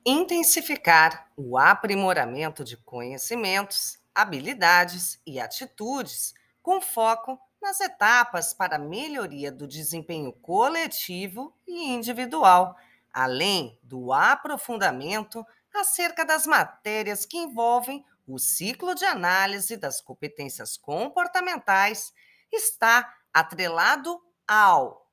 Intensificar o aprimoramento de conhecimentos, habilidades e atitudes, com foco nas etapas para a melhoria do desempenho coletivo e individual, além do aprofundamento acerca das matérias que envolvem o ciclo de análise das competências comportamentais, está atrelado ao